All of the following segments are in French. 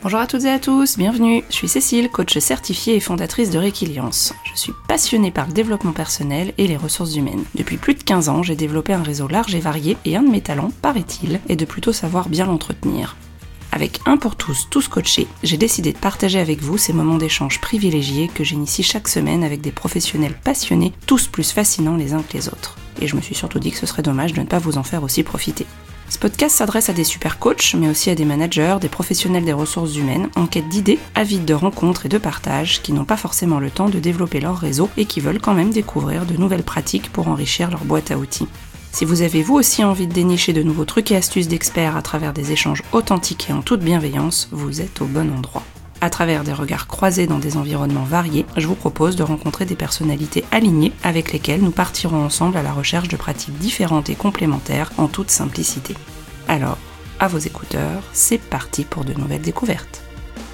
Bonjour à toutes et à tous, bienvenue. Je suis Cécile, coach certifiée et fondatrice de Réquiliance. Je suis passionnée par le développement personnel et les ressources humaines. Depuis plus de 15 ans, j'ai développé un réseau large et varié et un de mes talents, paraît-il, est de plutôt savoir bien l'entretenir. Avec Un pour tous coachés, j'ai décidé de partager avec vous ces moments d'échange privilégiés que j'initie chaque semaine avec des professionnels passionnés, tous plus fascinants les uns que les autres. Et je me suis surtout dit que ce serait dommage de ne pas vous en faire aussi profiter. Ce podcast s'adresse à des super coachs, mais aussi à des managers, des professionnels des ressources humaines, en quête d'idées, avides de rencontres et de partage, qui n'ont pas forcément le temps de développer leur réseau et qui veulent quand même découvrir de nouvelles pratiques pour enrichir leur boîte à outils. Si vous avez vous aussi envie de dénicher de nouveaux trucs et astuces d'experts à travers des échanges authentiques et en toute bienveillance, vous êtes au bon endroit. À travers des regards croisés dans des environnements variés, je vous propose de rencontrer des personnalités alignées avec lesquelles nous partirons ensemble à la recherche de pratiques différentes et complémentaires en toute simplicité. Alors, à vos écouteurs, c'est parti pour de nouvelles découvertes.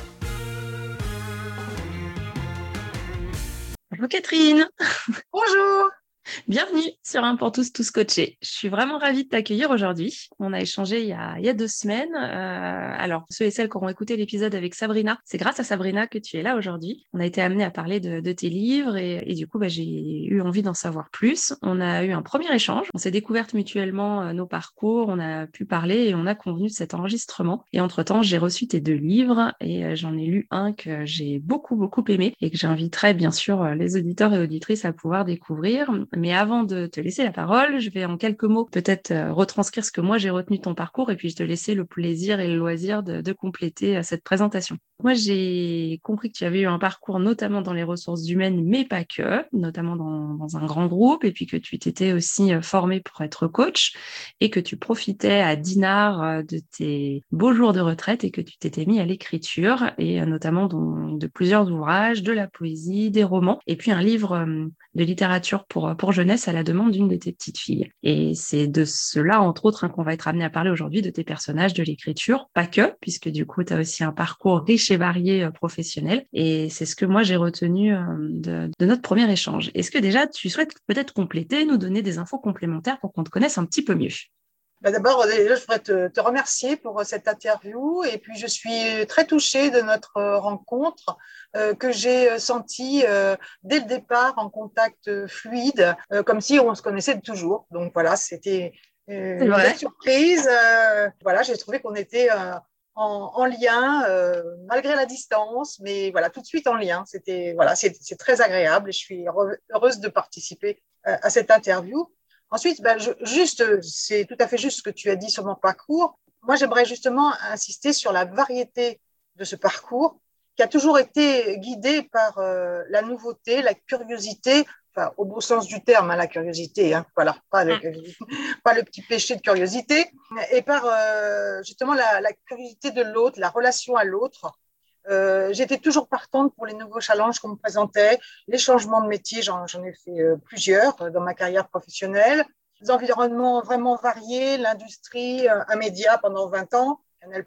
Bonjour Catherine. Bonjour. Bienvenue sur Un pour tous coachés. Je suis vraiment ravie de t'accueillir aujourd'hui. On a échangé il y a 2 semaines. Alors, ceux et celles qui auront écouté l'épisode avec Sabrina, c'est grâce à Sabrina que tu es là aujourd'hui. On a été amenés à parler de tes livres et du coup, j'ai eu envie d'en savoir plus. On a eu un premier échange. On s'est découvertes mutuellement nos parcours. On a pu parler et on a convenu de cet enregistrement. Et entre-temps, j'ai reçu tes 2 livres et j'en ai lu un que j'ai beaucoup aimé et que j'inviterai bien sûr les auditeurs et auditrices à pouvoir découvrir. Mais avant de te laisser la parole, je vais en quelques mots peut-être retranscrire ce que moi j'ai retenu de ton parcours et puis je te laisser le plaisir et le loisir de compléter cette présentation. Moi, j'ai compris que tu avais eu un parcours notamment dans les ressources humaines, mais pas que, notamment dans un grand groupe, et puis que tu t'étais aussi formé pour être coach et que tu profitais à Dinard de tes beaux jours de retraite et que tu t'étais mis à l'écriture et notamment de plusieurs ouvrages, de la poésie, des romans et puis un livre de littérature pour jeunesse à la demande d'une de tes petites filles. Et c'est de cela, entre autres, qu'on va être amené à parler aujourd'hui, de tes personnages, de l'écriture, pas que, puisque du coup, tu as aussi un parcours riche et varié professionnel. Et c'est ce que moi, j'ai retenu de notre premier échange. Est-ce que déjà, tu souhaites peut-être compléter, nous donner des infos complémentaires pour qu'on te connaisse un petit peu mieux? D'abord, je voudrais te remercier pour cette interview et puis je suis très touchée de notre rencontre que j'ai sentie dès le départ en contact fluide, comme si on se connaissait de toujours. Donc voilà, c'était C'est une belle vrai. surprise. Voilà, j'ai trouvé qu'on était en lien malgré la distance, mais voilà, tout de suite en lien. C'était voilà, c'est très agréable et je suis heureuse de participer à cette interview. Ensuite, c'est tout à fait juste ce que tu as dit sur mon parcours. Moi, j'aimerais justement insister sur la variété de ce parcours qui a toujours été guidé par la nouveauté, la curiosité, enfin, au beau sens du terme, hein, la curiosité, hein, voilà, pas le petit péché de curiosité, et par justement la curiosité de l'autre, la relation à l'autre. J'étais toujours partante pour les nouveaux challenges qu'on me présentait, les changements de métier, j'en ai fait plusieurs dans ma carrière professionnelle, des environnements vraiment variés, l'industrie, un média pendant 20 ans, Canal+,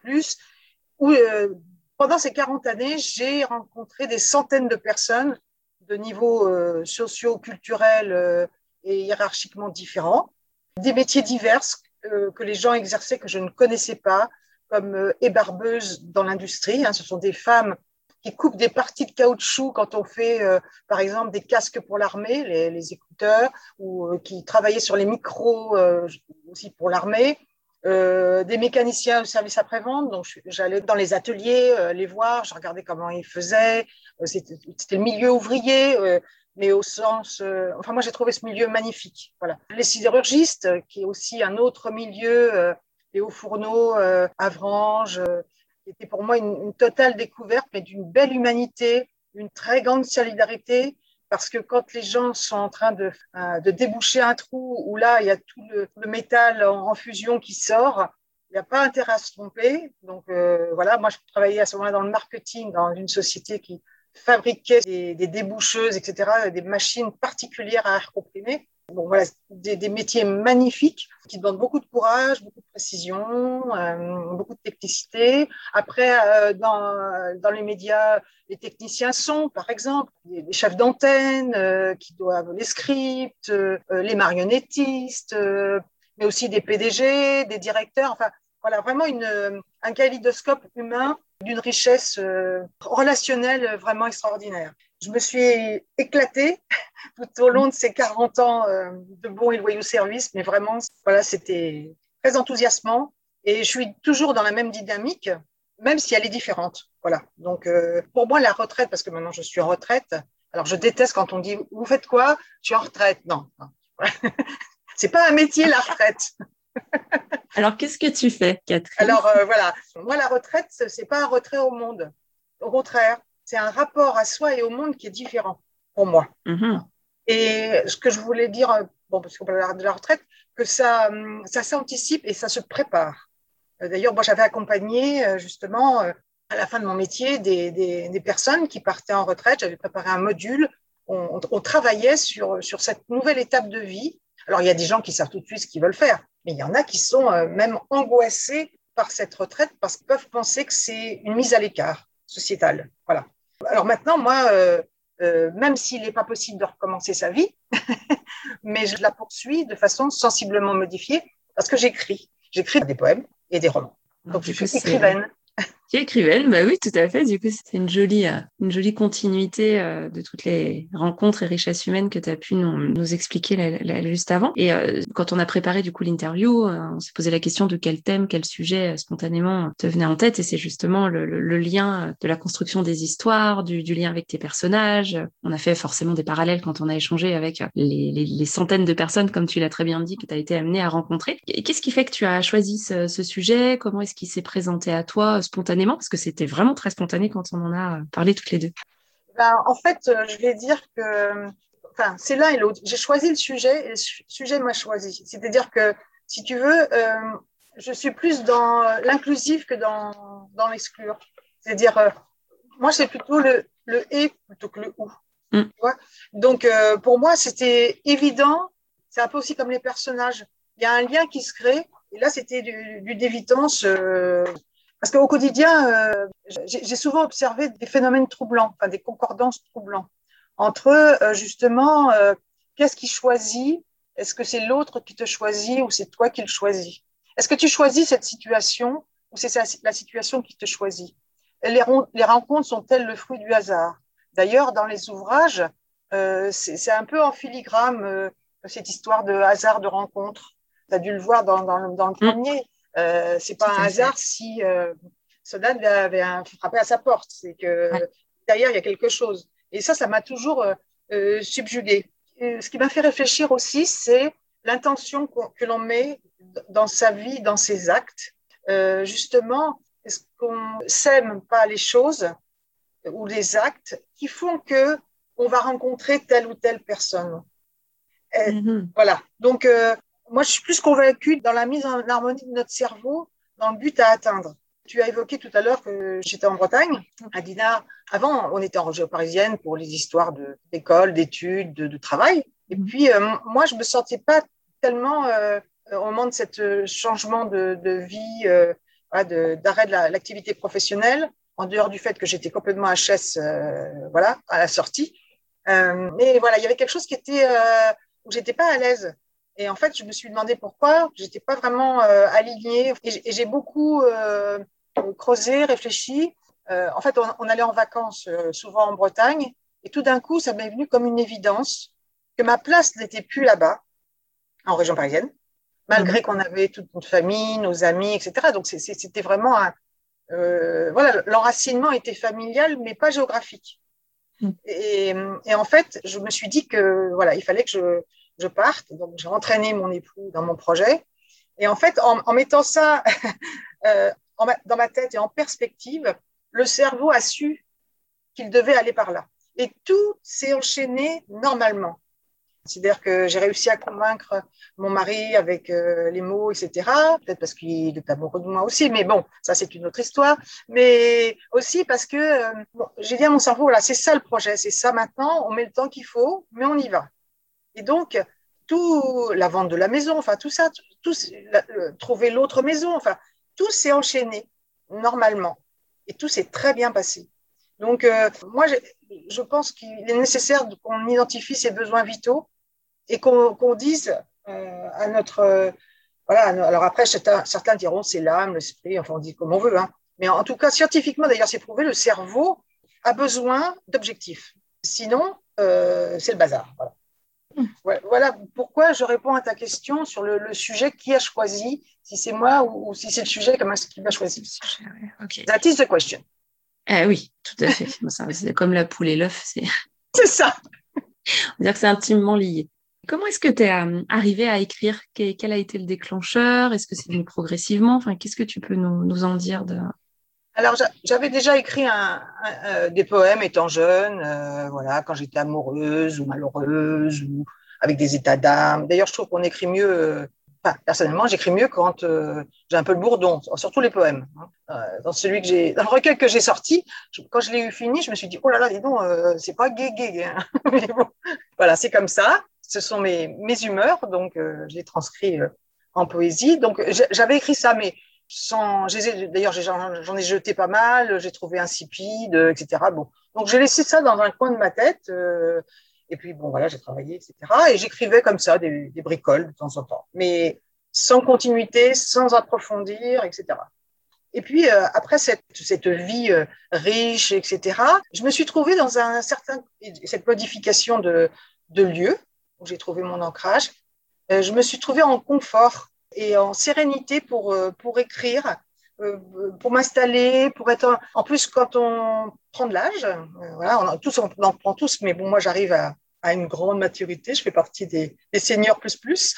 où pendant ces 40 années, j'ai rencontré des centaines de personnes de niveaux socio-culturels et hiérarchiquement différents, des métiers divers que les gens exerçaient que je ne connaissais pas, comme ébarbeuses dans l'industrie. Hein, ce sont des femmes qui coupent des parties de caoutchouc quand on fait, par exemple, des casques pour l'armée, les écouteurs, ou qui travaillaient sur les micros aussi pour l'armée. Des mécaniciens au service après-vente, donc j'allais dans les ateliers les voir, je regardais comment ils faisaient. C'était le milieu ouvrier, mais au sens. Enfin, moi, j'ai trouvé ce milieu magnifique. Voilà. Les sidérurgistes, qui est aussi un autre milieu, les hauts fourneaux, Avranches, qui était pour moi une totale découverte, mais d'une belle humanité, une très grande solidarité. Parce que quand les gens sont en train de déboucher un trou où là, il y a tout le métal en fusion qui sort, il n'y a pas intérêt à se tromper. Donc voilà, moi, je travaillais à ce moment-là dans le marketing, dans une société qui fabriquait des déboucheuses, etc., des machines particulières à air comprimé. Bon, voilà, des métiers magnifiques qui demandent beaucoup de courage, beaucoup de précision, beaucoup de technicité. Après, dans les médias, les techniciens son, par exemple, les chefs d'antenne qui doivent les scripts, les marionnettistes, mais aussi des PDG, des directeurs. Enfin, voilà, vraiment un kaléidoscope humain d'une richesse relationnelle vraiment extraordinaire. Je me suis éclatée tout au long de ces 40 ans de bons et loyaux services, mais vraiment, voilà, c'était très enthousiasmant et je suis toujours dans la même dynamique, même si elle est différente. Voilà. Donc, pour moi, la retraite, parce que maintenant je suis en retraite, alors je déteste quand on dit vous faites quoi? Je suis en retraite. Non, non. C'est pas un métier, la retraite. Alors, qu'est-ce que tu fais, Catherine? Alors voilà, moi la retraite, c'est pas un retrait au monde. Au contraire, c'est un rapport à soi et au monde qui est différent pour moi. Mhm. Et ce que je voulais dire, bon, parce qu'on parle de la retraite, que ça s'anticipe et ça se prépare. D'ailleurs, moi j'avais accompagné justement à la fin de mon métier des personnes qui partaient en retraite. J'avais préparé un module. On travaillait sur cette nouvelle étape de vie. Alors il y a des gens qui savent tout de suite ce qu'ils veulent faire, mais il y en a qui sont même angoissés par cette retraite parce qu'ils peuvent penser que c'est une mise à l'écart sociétale. Voilà. Alors maintenant, moi, même s'il n'est pas possible de recommencer sa vie, mais je la poursuis de façon sensiblement modifiée parce que j'écris. J'écris des poèmes et des romans. Alors, Donc je du coup, suis c'est écrivaine. qui est écrivaine, bah oui, tout à fait. Du coup, c'est une jolie continuité de toutes les rencontres et richesses humaines que tu as pu nous expliquer juste avant. Et quand on a préparé du coup l'interview, on s'est posé la question de quel thème, quel sujet spontanément te venait en tête. Et c'est justement le lien de la construction des histoires, du lien avec tes personnages. On a fait forcément des parallèles quand on a échangé avec les centaines de personnes, comme tu l'as très bien dit, que tu as été amené à rencontrer. Et qu'est-ce qui fait que tu as choisi ce sujet? Comment est-ce qu'il s'est présenté à toi spontanément? Parce que c'était vraiment très spontané quand on en a parlé toutes les deux. Ben, en fait, je vais dire que enfin, c'est l'un et l'autre. J'ai choisi le sujet et le sujet m'a choisi. C'est-à-dire que, si tu veux, je suis plus dans l'inclusif que dans l'exclure. C'est-à-dire, moi, c'est plutôt le et plutôt que le ou. Mm. Tu vois. Donc, pour moi, c'était évident. C'est un peu aussi comme les personnages. Il y a un lien qui se crée. Et là, c'était du d'évidence. Parce qu'au quotidien, j'ai souvent observé des phénomènes troublants, enfin des concordances troublants entre justement qu'est-ce qui choisit? Est-ce que c'est l'autre qui te choisit ou c'est toi qui le choisis? Est-ce que tu choisis cette situation ou c'est la situation qui te choisit? Les rencontres sont-elles le fruit du hasard? D'ailleurs, dans les ouvrages, c'est un peu en filigrane cette histoire de hasard de rencontre. Tu as dû le voir dans le Mm. premier. C'est pas Tout un à fait. hasard si Sodan avait frappé à sa porte. C'est Ouais. que derrière, il y a quelque chose. Et ça m'a toujours subjuguée. Et ce qui m'a fait réfléchir aussi, c'est l'intention que l'on met dans sa vie, dans ses actes. Justement, est-ce qu'on sème pas les choses ou les actes qui font que on va rencontrer telle ou telle personne. Et, Mhm. voilà. Donc, moi, je suis plus convaincue dans la mise en harmonie de notre cerveau dans le but à atteindre. Tu as évoqué tout à l'heure que j'étais en Bretagne, à Dinard. Avant, on était en région parisienne pour les histoires d'école, d'études, de travail. Et Mhm. puis, moi, je me sentais pas tellement, au moment de ce changement de vie, voilà, d'arrêt de l'activité professionnelle, en dehors du fait que j'étais complètement HS, voilà, à la sortie. Mais voilà, il y avait quelque chose qui était où j'étais pas à l'aise. Et en fait, je me suis demandé pourquoi. J'étais pas vraiment alignée. Et j'ai beaucoup creusé, réfléchi. En fait, on allait en vacances souvent en Bretagne. Et tout d'un coup, ça m'est venu comme une évidence que ma place n'était plus là-bas, en région parisienne, malgré Mhm. qu'on avait toute notre famille, nos amis, etc. Donc, c'était vraiment voilà, l'enracinement était familial, mais pas géographique. Mhm. Et en fait, je me suis dit que voilà, il fallait que je parte. Donc, j'ai entraîné mon époux dans mon projet. Et en fait, en mettant ça dans ma tête et en perspective, le cerveau a su qu'il devait aller par là. Et tout s'est enchaîné normalement. C'est-à-dire que j'ai réussi à convaincre mon mari avec les mots, etc. Peut-être parce qu'il est amoureux de moi aussi, mais bon, ça c'est une autre histoire. Mais aussi parce que bon, j'ai dit à mon cerveau, voilà, c'est ça le projet, c'est ça maintenant, on met le temps qu'il faut, mais on y va. Et donc, tout, la vente de la maison, enfin tout ça, trouver l'autre maison, enfin, tout s'est enchaîné normalement. Et tout s'est très bien passé. Donc, moi, je pense qu'il est nécessaire qu'on identifie ses besoins vitaux et qu'on dise à notre. Voilà, alors après, certains diront c'est l'âme, l'esprit, enfin, on dit comme on veut, hein. Mais en tout cas, scientifiquement, d'ailleurs, c'est prouvé, le cerveau a besoin d'objectifs. Sinon, c'est le bazar. Voilà. Voilà pourquoi je réponds à ta question sur le sujet qui a choisi, si c'est moi ou si c'est le sujet, comment est-ce qu'il va choisir. Okay. That is the question. Oui, tout à fait. C'est comme la poule et l'œuf, c'est ça. On va dire que c'est intimement lié. Comment est-ce que tu es arrivé à écrire? Quel a été le déclencheur? Est-ce que c'est venu progressivement? Enfin, qu'est-ce que tu peux nous en dire de... Alors, j'avais déjà écrit des poèmes étant jeune, voilà, quand j'étais amoureuse ou malheureuse ou avec des états d'âme. D'ailleurs, je trouve qu'on écrit mieux, personnellement, j'écris mieux quand j'ai un peu le bourdon, surtout les poèmes. Dans le recueil que j'ai sorti, quand je l'ai eu fini, je me suis dit, oh là là, dis donc, c'est pas gay. Hein. Mais bon, voilà, c'est comme ça. Ce sont mes humeurs, donc je les transcris en poésie. Donc, j'avais écrit ça, mais d'ailleurs, j'en ai jeté pas mal, j'ai trouvé insipide, etc. Bon, donc j'ai laissé ça dans un coin de ma tête. Et puis bon, voilà, j'ai travaillé, etc. Et j'écrivais comme ça des bricoles de temps en temps, mais sans continuité, sans approfondir, etc. Et puis après cette vie riche, etc. Je me suis trouvée dans cette modification de lieu où j'ai trouvé mon ancrage. Je me suis trouvée en confort et en sérénité pour écrire, pour m'installer, pour être... En plus, quand on prend de l'âge, voilà, on en prend tous, mais bon, moi, j'arrive à une grande maturité, je fais partie des seniors plus,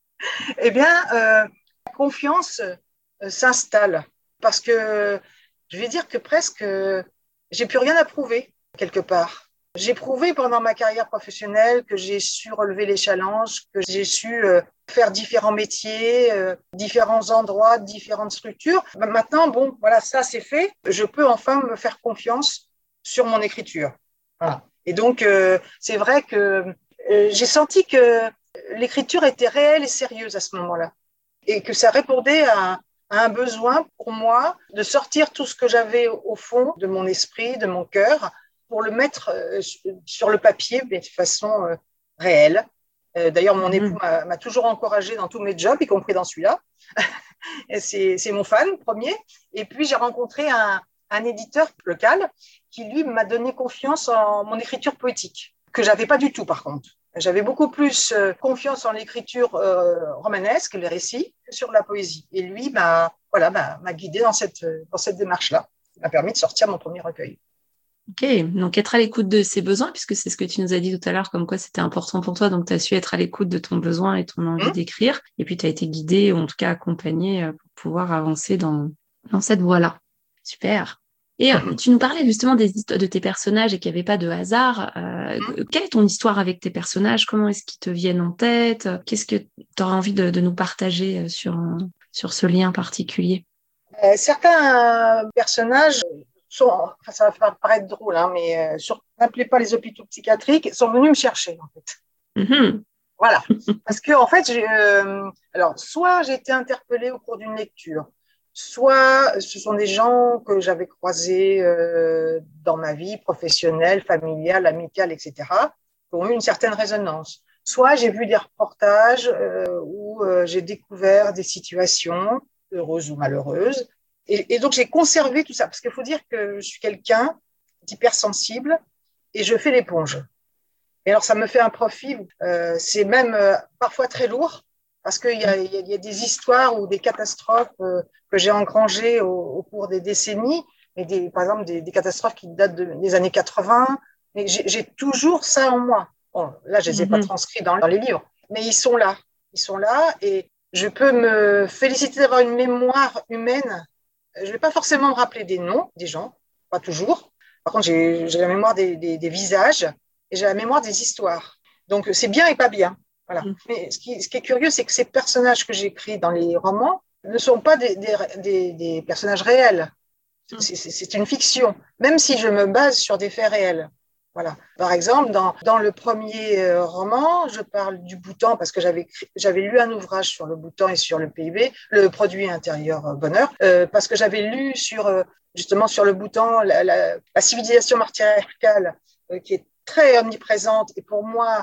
eh bien, la confiance s'installe parce que je vais dire que presque, j'ai plus rien à prouver quelque part. J'ai prouvé pendant ma carrière professionnelle que j'ai su relever les challenges, que j'ai su faire différents métiers, différents endroits, différentes structures. Maintenant, bon, voilà, ça c'est fait. Je peux enfin me faire confiance sur mon écriture. Voilà. Et donc, c'est vrai que j'ai senti que l'écriture était réelle et sérieuse à ce moment-là. Et que ça répondait à un besoin pour moi de sortir tout ce que j'avais au fond de mon esprit, de mon cœur, pour le mettre sur le papier, mais de façon réelle. D'ailleurs, mon époux m'a toujours encouragée dans tous mes jobs, y compris dans celui-là. C'est mon fan premier. Et puis, j'ai rencontré un éditeur local qui, lui, m'a donné confiance en mon écriture poétique, que je n'avais pas du tout, par contre. J'avais beaucoup plus confiance en l'écriture romanesque, les récits, que sur la poésie. Et lui m'a guidée dans cette démarche-là. Il m'a permis de sortir mon premier recueil. Ok, donc être à l'écoute de ses besoins, puisque c'est ce que tu nous as dit tout à l'heure, comme quoi c'était important pour toi, donc tu as su être à l'écoute de ton besoin et ton envie d'écrire, et puis tu as été guidée, ou en tout cas accompagnée pour pouvoir avancer dans cette voie-là. Super. Et tu nous parlais justement des histoires de tes personnages et qu'il n'y avait pas de hasard. Quelle est ton histoire avec tes personnages? Comment est-ce qu'ils te viennent en tête? Qu'est-ce que tu auras envie de nous partager sur ce lien particulier? Certains personnages ça va paraître drôle, hein, mais n'appelez pas les hôpitaux psychiatriques, sont venus me chercher, en fait. Voilà. Parce que, en fait, alors, soit j'ai été interpellée au cours d'une lecture, soit ce sont des gens que j'avais croisés dans ma vie professionnelle, familiale, amicale, etc., qui ont eu une certaine résonance. Soit j'ai vu des reportages où j'ai découvert des situations, heureuses ou malheureuses, et donc, j'ai conservé tout ça, parce qu'il faut dire que je suis quelqu'un d'hypersensible et je fais l'éponge. Et alors, ça me fait un profit, c'est même parfois très lourd, parce qu'il y a des histoires ou des catastrophes que j'ai engrangées au cours des décennies, et par exemple des catastrophes qui datent des années 80, mais j'ai toujours ça en moi. Bon, là, je ne les ai pas transcrits dans les livres, mais ils sont là. Ils sont là, et je peux me féliciter d'avoir une mémoire humaine. Je ne vais pas forcément me rappeler des noms des gens, pas toujours. Par contre, j'ai la mémoire des visages et j'ai la mémoire des histoires. Donc, c'est bien et pas bien. Voilà. Mais ce qui est curieux, c'est que ces personnages que j'écris dans les romans ne sont pas des personnages réels. C'est une fiction, même si je me base sur des faits réels. Voilà. Par exemple, dans le premier roman, je parle du Bhoutan parce que j'avais lu un ouvrage sur le Bhoutan et sur le PIB, le produit intérieur bonheur, parce que j'avais lu justement sur le Bhoutan la civilisation matriarcale qui est très omniprésente et pour moi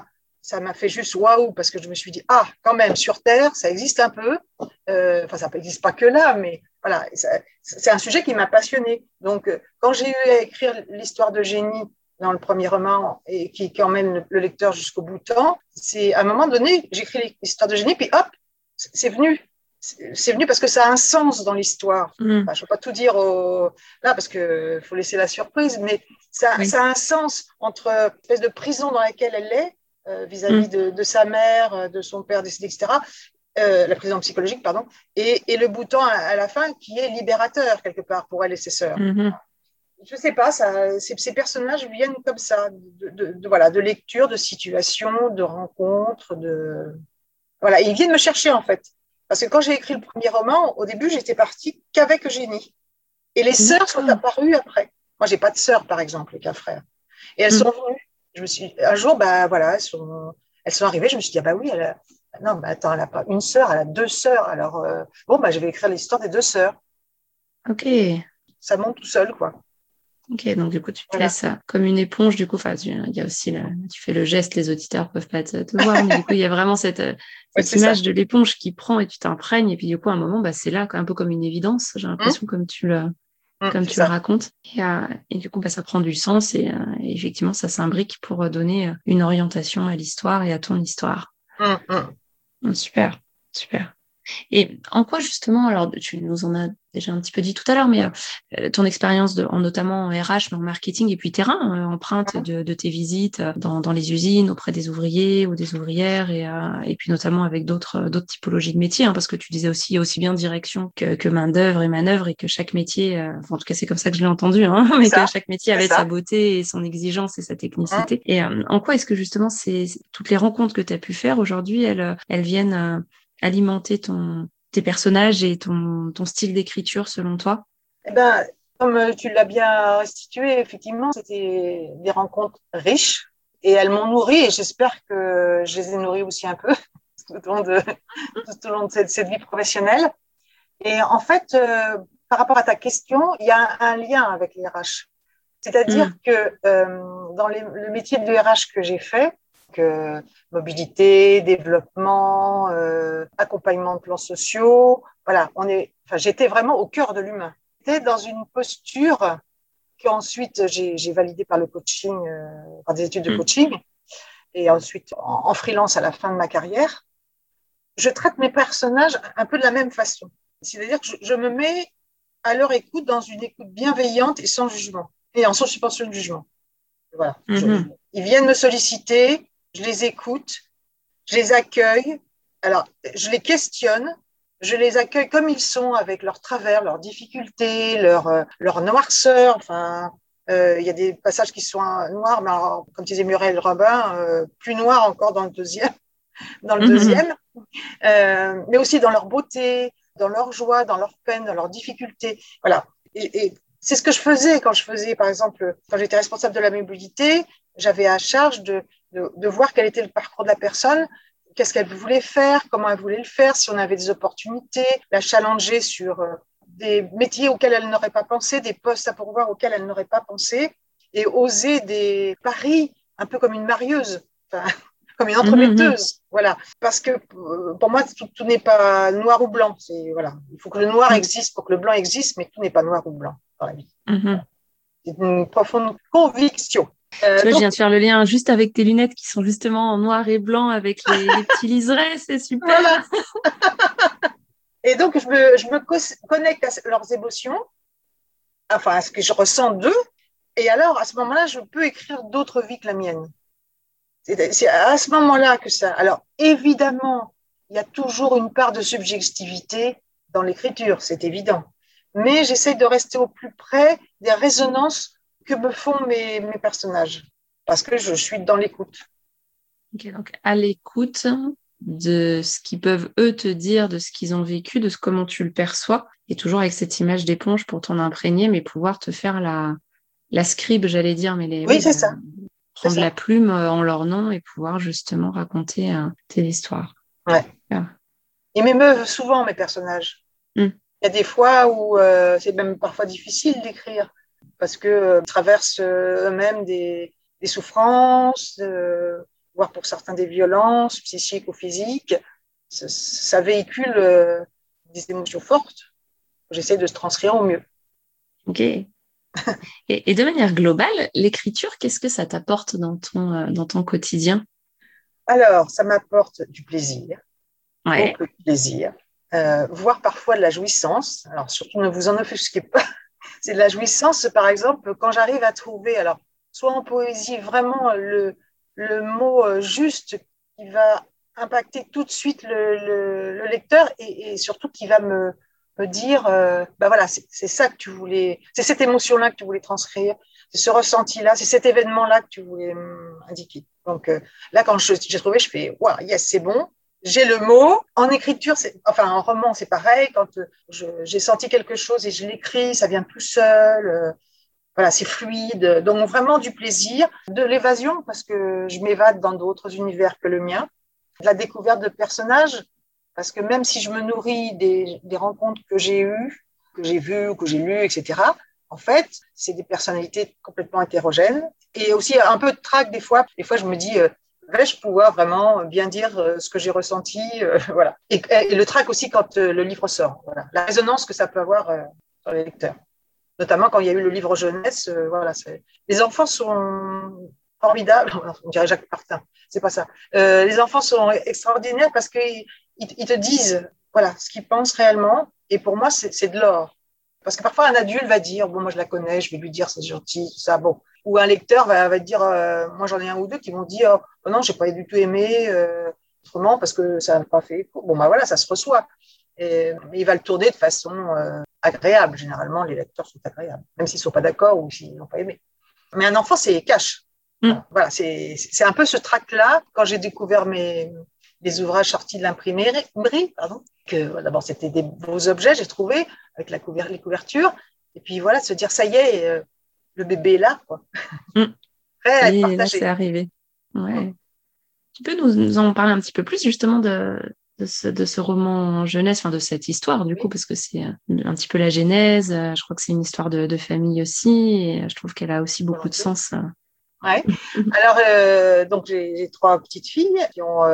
ça m'a fait juste waouh, parce que je me suis dit, ah, quand même, sur Terre, ça existe un peu. Enfin, ça n'existe pas que là, mais voilà, c'est un sujet qui m'a passionnée. Donc, quand j'ai eu à écrire l'histoire de génie dans le premier roman et qui emmène le lecteur jusqu'au bout du temps, c'est à un moment donné, j'écris l'histoire de génie, puis hop, c'est venu. C'est venu parce que ça a un sens dans l'histoire. Enfin, je ne veux pas tout dire là parce qu'il faut laisser la surprise, mais ça a un sens entre l'espèce de prison dans laquelle elle est vis-à-vis de sa mère, de son père décédé, etc. La prison psychologique, pardon, et le bouton à la fin qui est libérateur quelque part pour elle et ses sœurs. Je sais pas, ces personnages viennent comme ça, voilà, de lecture, de situation, de rencontres, voilà, ils viennent me chercher en fait. Parce que quand j'ai écrit le premier roman, au début, j'étais partie qu'avec Eugénie. Et les sœurs sont apparues après. Moi, j'ai pas de sœurs, par exemple, qu'un frère. Et elles sont venues. Un jour, bah voilà, elles sont arrivées. Je me suis dit, ah bah oui, non, bah attends, elle a pas une sœur, elle a deux sœurs. Alors, bon, bah je vais écrire l'histoire des deux sœurs. Ok. Ça monte tout seul, quoi. Ok, donc du coup, tu te laisses comme une éponge, du coup, il y a aussi, tu fais le geste, les auditeurs peuvent pas te voir, mais du coup, il y a vraiment cette image de l'éponge qui prend et tu t'imprègnes, et puis du coup, à un moment, bah, c'est là, un peu comme une évidence, j'ai l'impression, comme tu le racontes, et du coup, bah, ça prend du sens, et effectivement, ça s'imbrique pour donner une orientation à l'histoire et à ton histoire. Super, super. Et en quoi justement, alors tu nous en as déjà un petit peu dit tout à l'heure, mais ton expérience notamment en RH, mais en marketing et puis terrain, empreinte de tes visites dans les usines, auprès des ouvriers ou des ouvrières, et puis notamment avec d'autres typologies de métiers, parce que tu disais aussi, il y a aussi bien direction que main-d'œuvre et manœuvre, et que chaque métier, en tout cas c'est comme ça que je l'ai entendu, mais que chaque métier avait sa beauté et son exigence et sa technicité. Et en quoi est-ce que justement toutes les rencontres que tu as pu faire aujourd'hui, elles viennent alimenter tes personnages et ton style d'écriture selon toi? Eh ben, comme tu l'as bien restitué, effectivement, c'était des rencontres riches et elles m'ont nourri et j'espère que je les ai nourries aussi un peu tout au long de cette vie professionnelle. Et en fait, par rapport à ta question, il y a un lien avec les RH. C'est-à-dire que dans le métier de RH que j'ai fait, mobilité, développement, accompagnement de plans sociaux. Voilà, j'étais vraiment au cœur de l'humain. J'étais dans une posture qu'ensuite j'ai validée par le coaching, par des études de coaching, et ensuite en freelance à la fin de ma carrière. Je traite mes personnages un peu de la même façon. C'est-à-dire que je me mets à leur écoute dans une écoute bienveillante et sans jugement, et en sans suspension de jugement. Voilà. Ils viennent me solliciter, je les écoute, je les accueille. Alors, je les questionne, je les accueille comme ils sont, avec leurs travers, leurs difficultés, leur noirceur. Enfin, il y a des passages qui sont noirs, mais alors, comme disait Muriel Robin, plus noirs encore dans le deuxième. Mais aussi dans leur beauté, dans leur joie, dans leur peine, dans leurs difficultés. Voilà. Et c'est ce que je faisais quand par exemple, quand j'étais responsable de la mobilité, j'avais à charge de voir quel était le parcours de la personne, qu'est-ce qu'elle voulait faire, comment elle voulait le faire, si on avait des opportunités, la challenger sur des métiers auxquels elle n'aurait pas pensé, des postes à pourvoir auxquels elle n'aurait pas pensé, et oser des paris, un peu comme une marieuse. Enfin, comme une entremetteuse, voilà. Parce que pour moi, tout n'est pas noir ou blanc. Voilà. Il faut que le noir existe pour que le blanc existe, mais tout n'est pas noir ou blanc dans la vie. C'est une profonde conviction. Tu vois, je viens de faire le lien juste avec tes lunettes qui sont justement en noir et blanc avec les petits liserés, c'est super. Voilà. Et donc, je me connecte à leurs émotions, enfin, à ce que je ressens d'eux. Et alors, à ce moment-là, je peux écrire d'autres vies que la mienne. C'est à ce moment-là que ça. Alors, évidemment, il y a toujours une part de subjectivité dans l'écriture, c'est évident. Mais j'essaie de rester au plus près des résonances que me font mes personnages, parce que je suis dans l'écoute. Okay, donc à l'écoute de ce qu'ils peuvent eux te dire, de ce qu'ils ont vécu, de comment tu le perçois, et toujours avec cette image d'éponge pour t'en imprégner, mais pouvoir te faire la scribe, j'allais dire, mais c'est ça. Prendre la plume en leur nom et pouvoir justement raconter tes histoires. Ouais. Ils m'émeuvent souvent, mes personnages. Il y a des fois où c'est même parfois difficile d'écrire parce qu'ils traversent eux-mêmes des souffrances, voire pour certains des violences psychiques ou physiques. Ça véhicule des émotions fortes que j'essaie de se transcrire au mieux. Ok. Et de manière globale, l'écriture, qu'est-ce que ça t'apporte dans ton quotidien? Alors, ça m'apporte du plaisir, Ouais. beaucoup de plaisir, voire parfois de la jouissance. Alors, surtout, ne vous en offusquez pas. C'est de la jouissance, par exemple, quand j'arrive à trouver, alors, soit en poésie, vraiment le mot juste qui va impacter tout de suite le lecteur et surtout qui va me dire, bah voilà, c'est ça que tu voulais, c'est cette émotion-là que tu voulais transcrire, c'est ce ressenti-là, c'est cet événement-là que tu voulais indiquer. Donc là, quand j'ai trouvé, je fais, waouh, yes, c'est bon, j'ai le mot. En écriture, enfin en roman, c'est pareil. Quand j'ai senti quelque chose et je l'écris, ça vient tout seul. Voilà, c'est fluide. Donc vraiment du plaisir, de l'évasion parce que je m'évade dans d'autres univers que le mien, de la découverte de personnages parce que même si je me nourris des rencontres que j'ai eues, que j'ai vues, que j'ai lues, etc. En fait, c'est des personnalités complètement hétérogènes et aussi un peu de trac des fois. Des fois, je me dis vais-je pouvoir vraiment bien dire ce que j'ai ressenti voilà. Et le trac aussi quand le livre sort. Voilà. La résonance que ça peut avoir sur les lecteurs. Notamment quand il y a eu le livre jeunesse. Voilà, les enfants sont formidables. On dirait Jacques Martin. C'est pas ça. Les enfants sont extraordinaires parce qu'ils te disent voilà, ce qu'ils pensent réellement. Et pour moi, c'est de l'or. Parce que parfois, un adulte va dire bon, moi, je la connais, je vais lui dire c'est gentil, ça, bon. Ou un lecteur va dire moi, j'en ai un ou deux qui vont dire oh, non, j'ai pas du tout aimé autrement parce que ça n'a pas fait. Bon, bah voilà, ça se reçoit. Mais il va le tourner de façon agréable. Généralement, les lecteurs sont agréables, même s'ils ne sont pas d'accord ou s'ils n'ont pas aimé. Mais un enfant, c'est cash. Mm. Voilà, c'est un peu ce trac-là, quand j'ai découvert les ouvrages sortis de l'imprimerie, pardon, que d'abord c'était des beaux objets, j'ai trouvé, avec les couvertures, et puis voilà, de se dire, ça y est, le bébé est là, quoi. Mm. Prêt Ça à y être est, là, c'est partagé. arrivé. Mm. Ouais. Tu peux nous en parler un petit peu plus justement de ce roman jeunesse, enfin de cette histoire du coup, Oui, parce que c'est un petit peu la genèse. Je crois que c'est une histoire de famille aussi, et je trouve qu'elle a aussi beaucoup de volontiers. sens. Ouais. Alors, donc, j'ai trois petites filles qui ont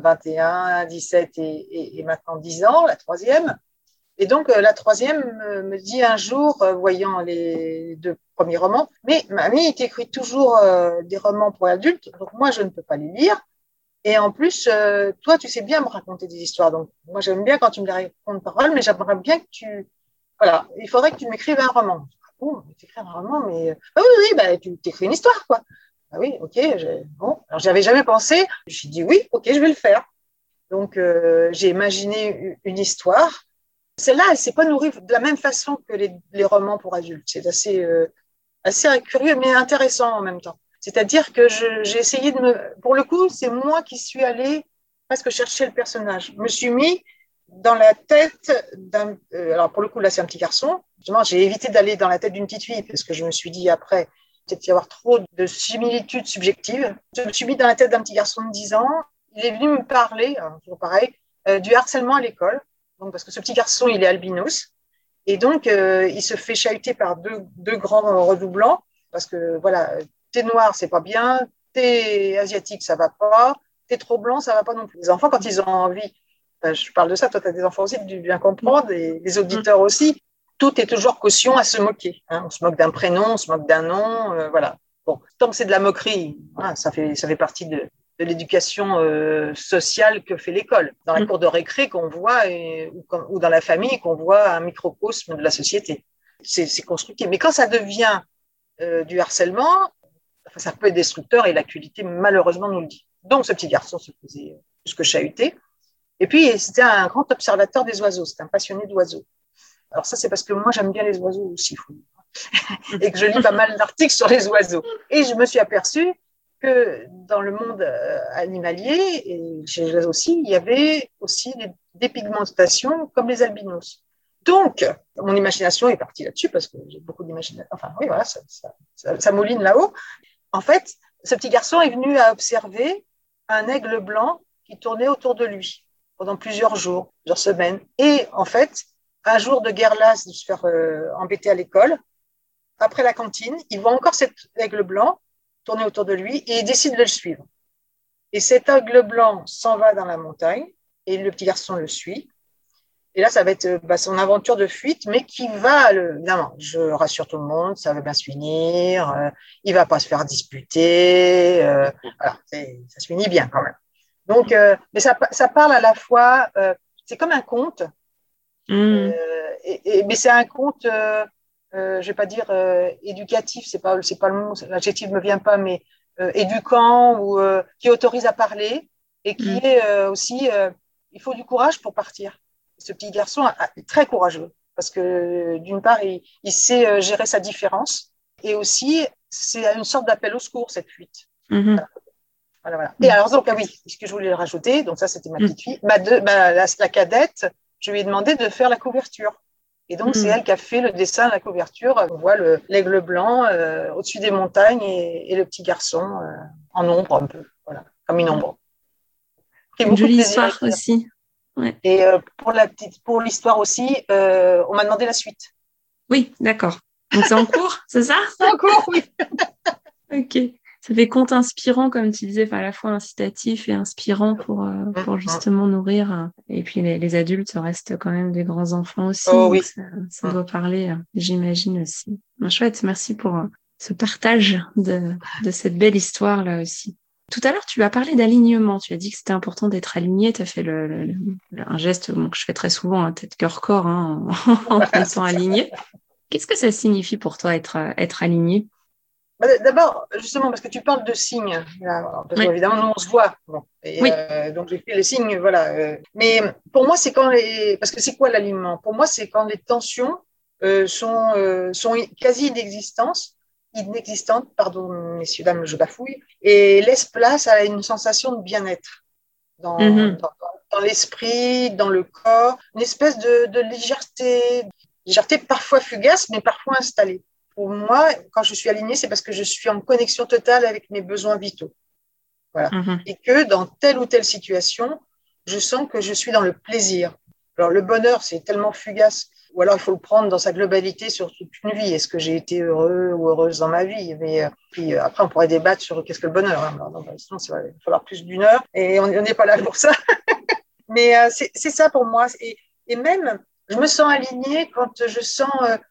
21, 17 et maintenant 10 ans, la troisième. Et donc, la troisième me dit un jour, voyant les deux premiers romans, mais mamie, tu écris toujours des romans pour adultes, donc moi, je ne peux pas les lire. Et en plus, toi, tu sais bien me raconter des histoires. Donc, moi, j'aime bien quand tu me les racontes par parole, mais j'aimerais bien que tu... Voilà, il faudrait que tu m'écrives un roman. Ah bon, t'écrire un roman, mais... Ah oui, oui, bah, tu t'écris une histoire, quoi. Ah oui, ok. Bon, alors, j'avais jamais pensé. Je me suis dit, oui, ok, je vais le faire. Donc, j'ai imaginé une histoire. Celle-là, elle ne s'est pas nourrie de la même façon que les romans pour adultes. C'est assez curieux, mais intéressant en même temps. C'est-à-dire que j'ai essayé de me... Pour le coup, c'est moi qui suis allée presque chercher le personnage. Je me suis mis dans la tête d'un... alors, pour le coup, là, c'est un petit garçon. Justement, j'ai évité d'aller dans la tête d'une petite fille parce que je me suis dit après, peut-être y avoir trop de similitudes subjectives. Je me suis mis dans la tête d'un petit garçon de 10 ans. Il est venu me parler, hein, toujours pareil, du harcèlement à l'école. Donc, parce que ce petit garçon, il est albinos. Et donc, il se fait chahuter par deux grands redoublants parce que, voilà, t'es noir, c'est pas bien, t'es asiatique, ça va pas, t'es trop blanc, ça va pas non plus. Les enfants, quand ils ont envie, je parle de ça, toi, tu as des enfants aussi, tu bien Mm. comprendre, et les Mm. auditeurs aussi, tout est toujours caution à se moquer. Hein. On se moque d'un prénom, on se moque d'un nom, voilà. Bon, tant que c'est de la moquerie, voilà, ça fait partie de l'éducation sociale que fait l'école. Dans la Mm. cour de récré qu'on voit, ou dans la famille qu'on voit un microcosme de la société. C'est constructif. Mais quand ça devient du harcèlement, enfin, ça peut être destructeur et l'actualité malheureusement nous le dit. Donc ce petit garçon se faisait plus que chahuter. Et puis c'était un grand observateur des oiseaux, c'était un passionné d'oiseaux. Alors ça c'est parce que moi j'aime bien les oiseaux aussi, et que je lis pas mal d'articles sur les oiseaux. Et je me suis aperçue que dans le monde animalier, et chez les oiseaux aussi, il y avait aussi des dépigmentations comme les albinos. Donc, mon imagination est partie là-dessus parce que j'ai beaucoup d'imagination. Enfin, oui, voilà, ça mouline là-haut. En fait, ce petit garçon est venu à observer un aigle blanc qui tournait autour de lui pendant plusieurs jours, plusieurs semaines. Et en fait, un jour de guerre lasse de se faire embêter à l'école, après la cantine, il voit encore cet aigle blanc tourner autour de lui et il décide de le suivre. Et cet aigle blanc s'en va dans la montagne et le petit garçon le suit. Et là, ça va être son aventure de fuite, mais qui va, évidemment, je rassure tout le monde, ça va bien se finir, il ne va pas se faire disputer, voilà, ça se finit bien quand même. Donc, mais ça parle à la fois, c'est comme un conte, mais c'est un conte, je ne vais pas dire éducatif, c'est pas le mot, l'adjectif ne me vient pas, mais éduquant ou qui autorise à parler et qui est aussi, il faut du courage pour partir. Ce petit garçon est très courageux parce que d'une part, il sait gérer sa différence et aussi, c'est une sorte d'appel au secours, cette fuite. Voilà. Voilà. Et alors, donc, ah oui, ce que je voulais rajouter, donc ça, c'était ma petite fille, la cadette, je lui ai demandé de faire la couverture. Et donc, c'est elle qui a fait le dessin de la couverture. On voit l'aigle blanc au-dessus des montagnes et le petit garçon en ombre un peu, voilà, comme une ombre. Une jolie histoire aussi. Ouais. Et pour l'histoire aussi, on m'a demandé la suite. Oui, d'accord. Donc c'est en cours, c'est ça? C'est en cours, oui. Ok. Ça fait conte inspirant, comme tu disais, à la fois incitatif et inspirant pour justement nourrir. Et puis les adultes restent quand même des grands enfants aussi. Oh, donc oui. ça doit parler, j'imagine aussi. Chouette, merci pour ce partage de cette belle histoire là aussi. Tout à l'heure, tu as parlé d'alignement. Tu as dit que c'était important d'être aligné. Tu as fait un geste que je fais très souvent, tête, cœur, corps, en étant aligné. Qu'est-ce que ça signifie pour toi être aligné? D'abord, justement, parce que tu parles de signes, là, parce qu'évidemment, nous, on se voit. Bon, et, oui. Donc, j'ai fait les signes, voilà. Mais pour moi, c'est parce que c'est quoi l'alignement? Pour moi, c'est quand les tensions sont quasi inexistantes, pardon, messieurs, dames, je bafouille, et laissent place à une sensation de bien-être dans l'esprit, dans le corps, une espèce de légèreté parfois fugace, mais parfois installée. Pour moi, quand je suis alignée, c'est parce que je suis en connexion totale avec mes besoins vitaux. Voilà. Et que dans telle ou telle situation, je sens que je suis dans le plaisir. Alors, le bonheur, c'est tellement fugace, ou alors il faut le prendre dans sa globalité sur toute une vie. Est-ce que j'ai été heureux ou heureuse dans ma vie? Mais puis après, on pourrait débattre sur qu'est-ce que le bonheur. Hein. Alors, sinon, il va falloir plus d'une heure et on n'est pas là pour ça. Mais c'est ça pour moi. Et même, je me sens alignée quand je sens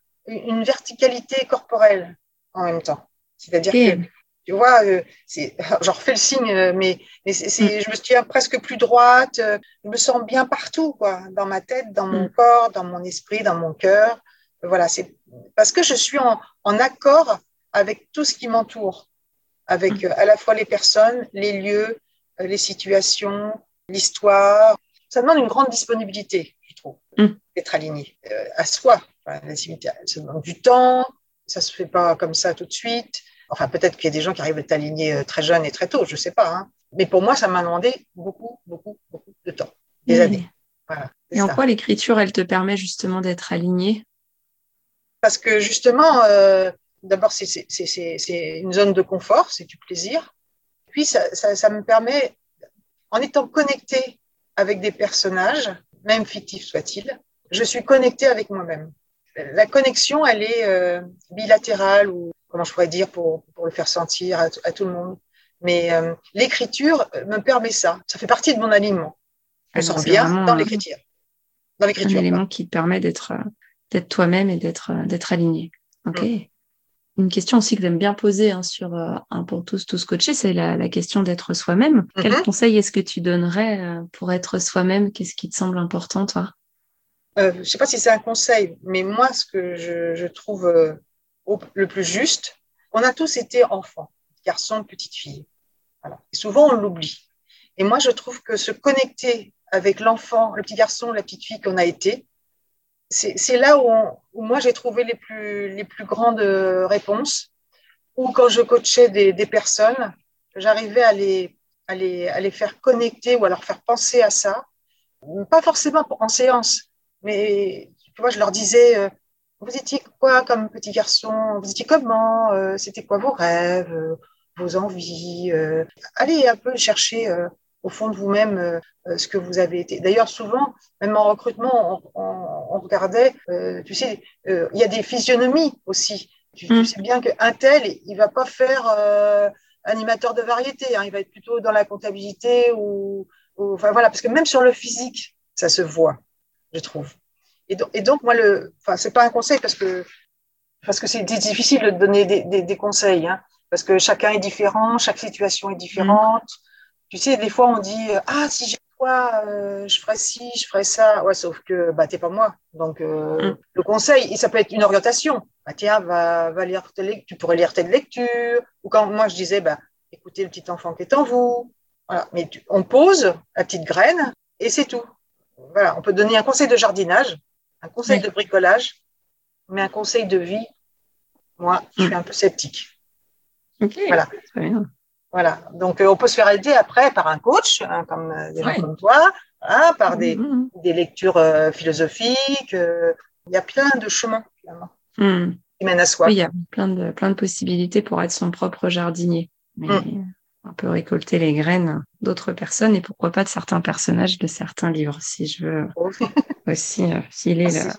une verticalité corporelle en même temps. C'est-à-dire que, tu vois, j'en refais le signe, mais je me tiens presque plus droite, je me sens bien partout, quoi, dans ma tête, dans mon corps, dans mon esprit, dans mon cœur. Voilà, c'est parce que je suis en accord avec tout ce qui m'entoure, avec à la fois les personnes, les lieux, les situations, l'histoire. Ça demande une grande disponibilité, je trouve, d'être aligné à soi. Enfin, ça demande du temps, ça ne se fait pas comme ça tout de suite. Enfin, peut-être qu'il y a des gens qui arrivent à être alignés très jeunes et très tôt, je ne sais pas. Hein. Mais pour moi, ça m'a demandé beaucoup, beaucoup, beaucoup de temps, des années. Voilà, et en quoi l'écriture, elle te permet justement d'être alignée? Parce que justement, d'abord, c'est une zone de confort, c'est du plaisir. Puis, ça me permet, en étant connectée avec des personnages, même fictifs soient-ils, je suis connectée avec moi-même. La connexion, elle est bilatérale, ou comment je pourrais dire pour le faire sentir à tout le monde. Mais l'écriture me permet ça. Ça fait partie de mon alignement. Je me sens bien dans l'écriture. Un élément qui te permet d'être toi-même et d'être aligné. Ok. Une question aussi que j'aime bien poser sur un pour tous coachés, c'est la question d'être soi-même. Quel conseil est-ce que tu donnerais pour être soi-même? Qu'est-ce qui te semble important, toi? Je ne sais pas si c'est un conseil, mais moi, ce que je trouve le plus juste, on a tous été enfants, garçons, petites filles. Voilà. Et souvent, on l'oublie. Et moi, je trouve que se connecter avec l'enfant, le petit garçon, la petite fille qu'on a été, c'est là où moi, j'ai trouvé les plus grandes réponses. Ou quand je coachais des personnes, j'arrivais à les faire connecter ou à leur faire penser à ça. Pas forcément en séance, mais tu vois, je leur disais, vous étiez quoi comme petit garçon? Vous étiez comment? C'était quoi vos rêves, vos envies? Allez un peu chercher au fond de vous-même ce que vous avez été. D'ailleurs, souvent, même en recrutement, on regardait, tu sais, il y a des physionomies aussi. Tu sais bien qu'un tel, il va pas faire animateur de variété, hein, il va être plutôt dans la comptabilité enfin voilà, parce que même sur le physique, ça se voit, je trouve. Et donc moi, enfin, c'est pas un conseil parce que c'est difficile de donner des conseils, hein, parce que chacun est différent, chaque situation est Mm. différente. Tu sais, des fois, on dit, ah, si j'ai toi, je ferais ci, je ferais ça. Ouais, sauf que, bah, t'es pas moi. Donc, Mm. le conseil, ça peut être une orientation. Bah, tiens, va lire tu pourrais lire telle lecture. Ou quand moi, je disais, bah, écoutez le petit enfant qui est en vous. Voilà. Mais on pose la petite graine et c'est tout. Voilà. On peut donner un conseil de jardinage, un conseil Ouais. de bricolage, mais un conseil de vie, moi, je suis Mm. un peu sceptique. Ok, Voilà. très bien. Voilà. Donc, on peut se faire aider après par un coach, hein, comme des gens Ouais. comme toi, hein, par Mm, des lectures philosophiques. Il y a plein de chemins, finalement, mm, mm. qui mènent à Oui, soi. il y a plein de possibilités pour être son propre jardinier. Mais Mm. on peut récolter les graines d'autres personnes et pourquoi pas de certains personnages de certains livres, si je veux Oh, aussi filer merci.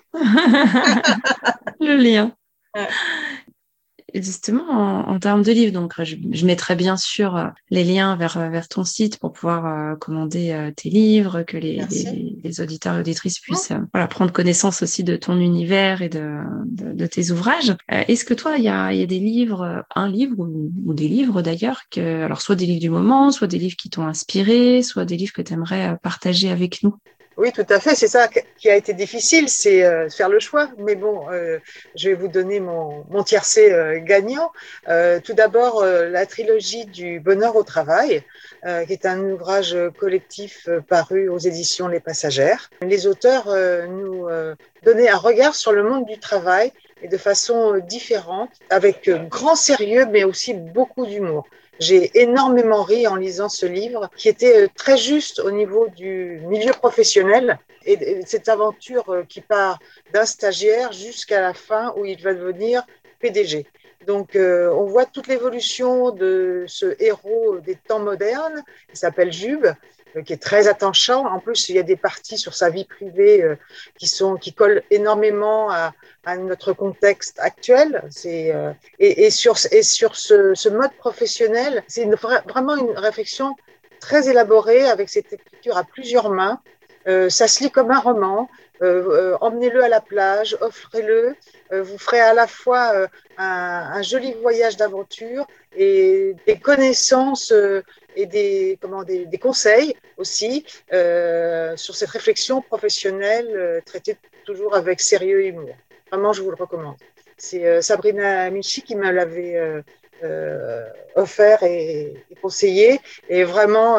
le lien. Ouais. Et justement, en termes de livres, donc je mettrai bien sûr les liens vers ton site pour pouvoir commander tes livres, que Merci. les auditeurs et auditrices Mm. puissent voilà, prendre connaissance aussi de ton univers et de tes ouvrages. Est-ce que toi, il y a des livres, un livre ou des livres d'ailleurs, alors soit des livres du moment, soit des livres qui t'ont inspiré, soit des livres que tu aimerais partager avec nous? Oui, tout à fait. C'est ça qui a été difficile, c'est faire le choix. Mais bon, je vais vous donner mon tiercé gagnant. Tout d'abord, la trilogie du Bonheur au travail, qui est un ouvrage collectif paru aux éditions Les Passagères. Les auteurs nous donnaient un regard sur le monde du travail et de façon différente, avec grand sérieux, mais aussi beaucoup d'humour. J'ai énormément ri en lisant ce livre qui était très juste au niveau du milieu professionnel et cette aventure qui part d'un stagiaire jusqu'à la fin où il va devenir PDG. Donc, on voit toute l'évolution de ce héros des temps modernes, qui s'appelle Jube, qui est très attachant. En plus, il y a des parties sur sa vie privée qui collent énormément à notre contexte actuel. Et sur ce mode professionnel, c'est vraiment une réflexion très élaborée avec cette écriture à plusieurs mains. Ça se lit comme un roman. Emmenez-le à la plage, offrez-le. Vous ferez à la fois un joli voyage d'aventure et des connaissances et des conseils aussi sur cette réflexion professionnelle traitée toujours avec sérieux et humour. Vraiment, je vous le recommande. C'est Sabrina Amici qui me l'avait offert et conseillé. Et vraiment,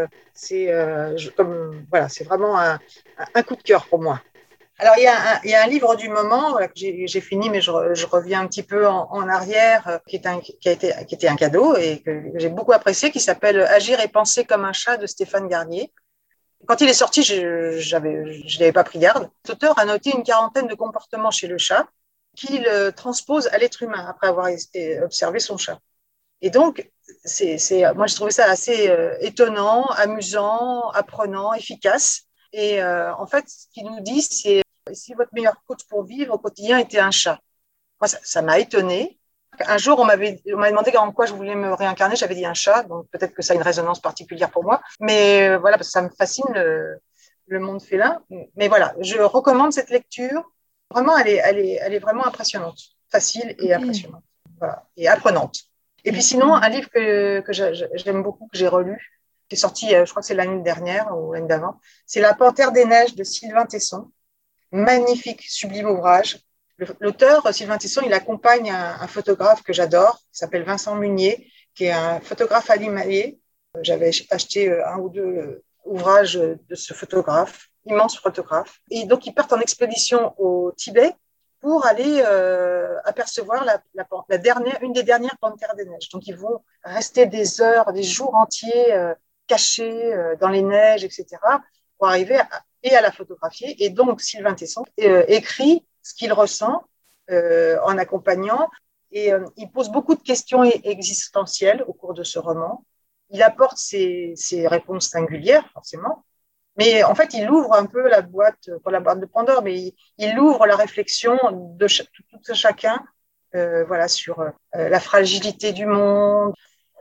voilà, c'est vraiment un coup de cœur pour moi. Alors, il y a un livre du moment que j'ai fini, mais je reviens un petit peu en arrière, qui était un cadeau et que j'ai beaucoup apprécié, qui s'appelle Agir et penser comme un chat de Stéphane Garnier. Quand il est sorti, je n'avais pas pris garde. L'auteur a noté une quarantaine de comportements chez le chat qu'il transpose à l'être humain après avoir observé son chat. Et donc, moi, je trouvais ça assez étonnant, amusant, apprenant, efficace. Et en fait, ce qu'il nous dit, c'est si votre meilleur coach pour vivre au quotidien était un chat. Moi, ça m'a étonnée. Un jour, on m'a demandé en quoi je voulais me réincarner. J'avais dit un chat, donc peut-être que ça a une résonance particulière pour moi. Mais voilà, parce que ça me fascine le monde félin. Mais voilà, je recommande cette lecture. Vraiment, elle est vraiment impressionnante, facile et Ok. impressionnante. Voilà, et apprenante. Et puis Ok. sinon, un livre que j'aime beaucoup, que j'ai relu, qui est sorti, je crois que c'est l'année dernière ou l'année d'avant, c'est La Panthère des Neiges de Sylvain Tesson. Magnifique, sublime ouvrage. L'auteur, Sylvain Tesson, il accompagne un photographe que j'adore, qui s'appelle Vincent Munier, qui est un photographe animalier. J'avais acheté un ou deux ouvrages de ce photographe, immense photographe. Et donc, ils partent en expédition au Tibet pour aller apercevoir une des dernières panthères des neiges. Donc, ils vont rester des heures, des jours entiers cachés dans les neiges, etc., pour arriver à la photographier. Et donc, Sylvain Tesson écrit ce qu'il ressent en accompagnant. Et il pose beaucoup de questions existentielles au cours de ce roman. Il apporte ses réponses singulières, forcément. Mais en fait, il ouvre un peu la boîte, pas la boîte de Pandore, mais il ouvre la réflexion de tout chacun voilà, sur la fragilité du monde.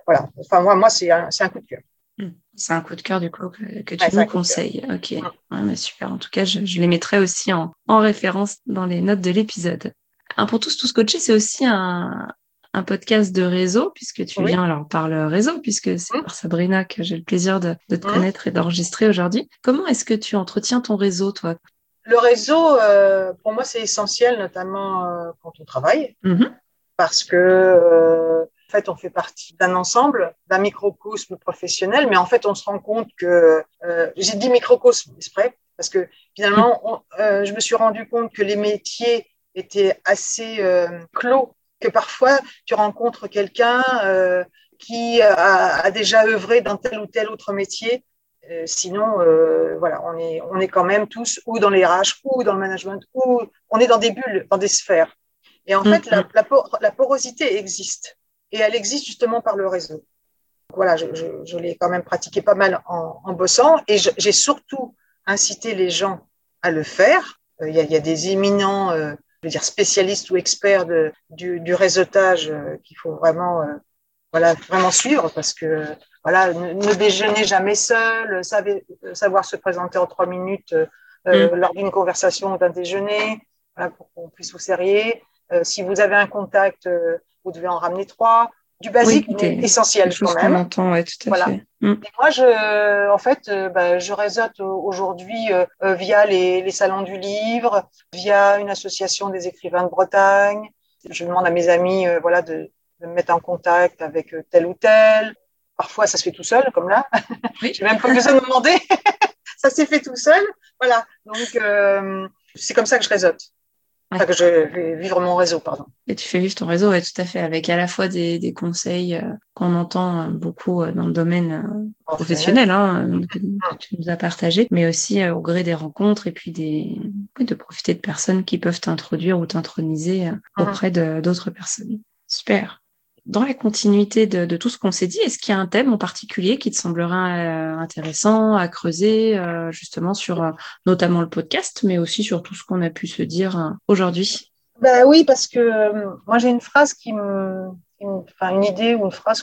voilà. Enfin, moi c'est un coup de cœur. C'est un coup de cœur du coup que tu Ouais, c'est nous un coup de cœur. conseilles. Ok, ouais, mais super. En tout cas, je les mettrai aussi en référence dans les notes de l'épisode. Un pour tous coachés, c'est aussi un podcast de réseau, puisque tu Oui. viens alors par le réseau, puisque c'est Hum, par Sabrina que j'ai le plaisir de te hum. connaître et d'enregistrer aujourd'hui. Comment est-ce que tu entretiens ton réseau, toi? Le réseau, pour moi, c'est essentiel, notamment quand on travaille, Mhm. parce que en fait, on fait partie d'un ensemble, d'un microcosme professionnel, mais en fait, on se rend compte que j'ai dit microcosme exprès, parce que finalement, je me suis rendu compte que les métiers étaient assez clos, que parfois tu rencontres quelqu'un qui a déjà œuvré dans tel ou tel autre métier. Sinon, voilà, on est quand même tous ou dans les RH ou dans le management, ou on est dans des bulles, dans des sphères. Et en fait, Mhm. la porosité existe. Et elle existe justement par le réseau. Voilà, je l'ai quand même pratiqué pas mal en bossant. Et j'ai surtout incité les gens à le faire. Il y a des éminents, je veux dire, spécialistes ou experts du réseautage qu'il faut vraiment, voilà, vraiment suivre parce que voilà, ne déjeunez jamais seul, savoir se présenter en 3 minutes Mhm. lors d'une conversation ou d'un déjeuner, voilà, pour qu'on puisse vous serrer. Si vous avez un contact, vous devez en ramener 3. Du Oui, basique, mais des essentiel quand choses qu'on même. entend, ouais, tout à Voilà. fait. Mhm. Et moi, en fait, je réseaute aujourd'hui via les salons du livre, via une association des écrivains de Bretagne. Je demande à mes amis, voilà, de me mettre en contact avec tel ou tel. Parfois, ça se fait tout seul, comme là. Oui. J'ai même pas besoin de demander. Ça s'est fait tout seul. Voilà. Donc, c'est comme ça que je réseaute. Enfin, Ouais. que je vais vivre mon réseau, pardon. Et tu fais vivre ton réseau, ouais, tout à fait, avec à la fois des conseils qu'on entend beaucoup dans le domaine Professionnel. professionnel, hein, que tu nous as partagé, mais aussi au gré des rencontres et puis oui, de profiter de personnes qui peuvent t'introduire ou t'introniser Mhm. auprès d'autres personnes. Super. Dans la continuité de tout ce qu'on s'est dit, est-ce qu'il y a un thème en particulier qui te semblera intéressant à creuser, justement sur notamment le podcast, mais aussi sur tout ce qu'on a pu se dire aujourd'hui? Ben oui, parce que moi j'ai une phrase enfin une idée ou une phrase,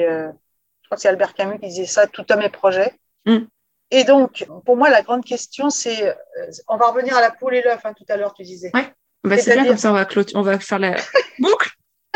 je crois que c'est Albert Camus qui disait ça, tout homme est projet. Mm. Et donc, pour moi, la grande question, c'est, on va revenir à la poule et l'œuf, hein, tout à l'heure, tu disais. Ouais, bah, c'est bien C'est-à-dire, comme ça, on va faire la boucle.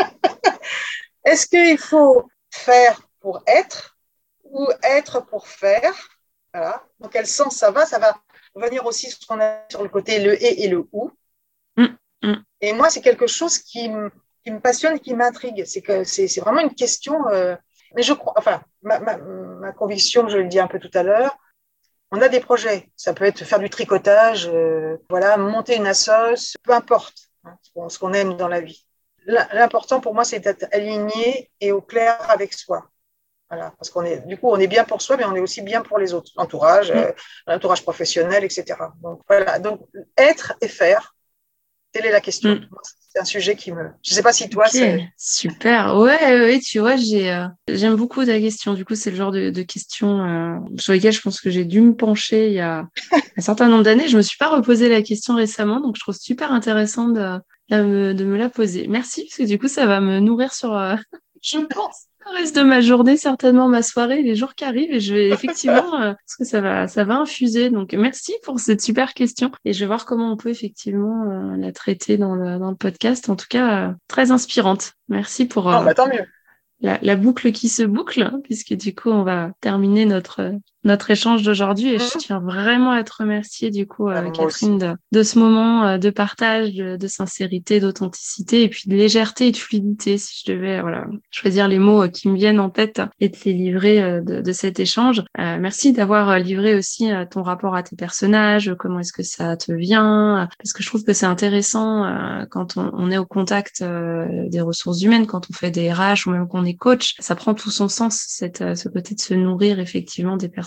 est-ce qu'il faut faire pour être ou être pour faire? Voilà. Dans quel sens ça va? Ça va venir aussi sur ce qu'on a sur le côté le et le ou. Mm, mm. Et moi, c'est quelque chose qui me passionne et qui m'intrigue. C'est que c'est vraiment une question. Mais je crois, enfin, ma conviction, je le dis un peu tout à l'heure, on a des projets. Ça peut être faire du tricotage, voilà, monter une assoce, peu importe hein, ce qu'on aime dans la vie. L'important pour moi, c'est d'être aligné et au clair avec soi. Voilà, parce du coup, on est bien pour soi, mais on est aussi bien pour les autres, Mm. l'entourage professionnel, etc. Donc voilà, donc être et faire, telle est la question. Mm. C'est un sujet je ne sais pas si toi, Ok, super. Ouais, tu vois, j'aime beaucoup ta question. Du coup, c'est le genre de questions sur lesquelles je pense que j'ai dû me pencher il y a un certain nombre d'années. Je me suis pas reposé la question récemment, donc je trouve super intéressant de me la poser. Merci, parce que du coup, ça va me nourrir sur, je pense, le reste de ma journée, certainement ma soirée, les jours qui arrivent, et je vais effectivement, parce que ça va infuser. Donc, merci pour cette super question, et je vais voir comment on peut effectivement la traiter dans le podcast. En tout cas, très inspirante. Merci pour non, bah, tant mieux. la boucle qui se boucle, hein, puisque du coup, on va terminer notre échange d'aujourd'hui. Et je Mmh. tiens vraiment à te remercier, du coup, Moi aussi. Catherine, de ce moment de partage, de sincérité, d'authenticité, et puis de légèreté et de fluidité, si je devais voilà, choisir les mots qui me viennent en tête et de les livrer de cet échange. Merci d'avoir livré aussi ton rapport à tes personnages, comment est-ce que ça te vient, parce que je trouve que c'est intéressant quand on est au contact des ressources humaines, quand on fait des RH ou même qu'on est coach, ça prend tout son sens, ce côté de se nourrir effectivement des personnes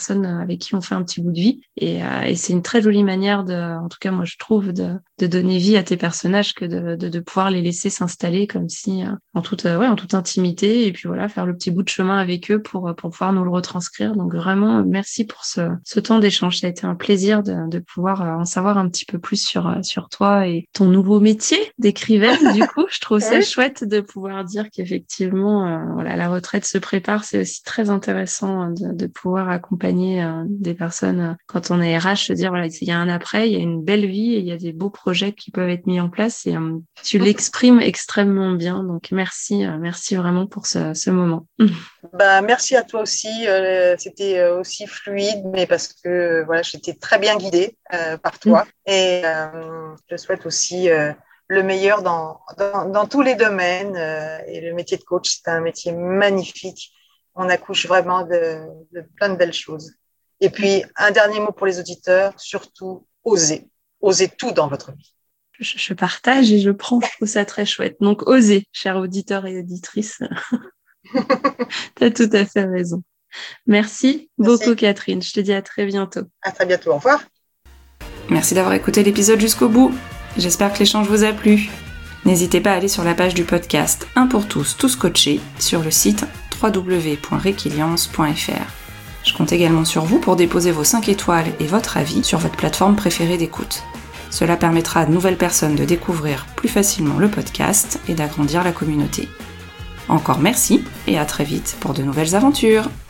personnes avec qui on fait un petit bout de vie. Et c'est une très jolie manière en tout cas moi je trouve, de donner vie à tes personnages que de pouvoir les laisser s'installer comme si en toute intimité, et puis voilà, faire le petit bout de chemin avec eux pour pouvoir nous le retranscrire. Donc vraiment merci pour ce temps d'échange. Ça a été un plaisir de pouvoir en savoir un petit peu plus sur toi et ton nouveau métier d'écrivaine. Du coup, je trouve ça chouette de pouvoir dire qu'effectivement, la retraite se prépare. C'est aussi très intéressant de pouvoir accompagner des personnes quand on est RH, se dire voilà, il y a un après, il y a une belle vie et il y a des beaux projets qui peuvent être mis en place. Et tu l'exprimes extrêmement bien. Donc merci vraiment pour ce moment. Merci à toi aussi. C'était aussi fluide, mais parce que voilà, j'étais très bien guidée par toi. Et je souhaite aussi le meilleur dans tous les domaines. Et le métier de coach, c'est un métier magnifique. On accouche vraiment de plein de belles choses. Et puis, un dernier mot pour les auditeurs, surtout, osez. Osez tout dans votre vie. Je partage et je prends, je trouve ça très chouette. Donc, osez, chers auditeurs et auditrices. Tu as tout à fait raison. Merci beaucoup, Catherine. Je te dis à très bientôt. À très bientôt. Au revoir. Merci d'avoir écouté l'épisode jusqu'au bout. J'espère que l'échange vous a plu. N'hésitez pas à aller sur la page du podcast Un pour tous, tous coachés sur le site www.requiliance.fr. Je compte également sur vous pour déposer vos 5 étoiles et votre avis sur votre plateforme préférée d'écoute. Cela permettra à de nouvelles personnes de découvrir plus facilement le podcast et d'agrandir la communauté. Encore merci et à très vite pour de nouvelles aventures.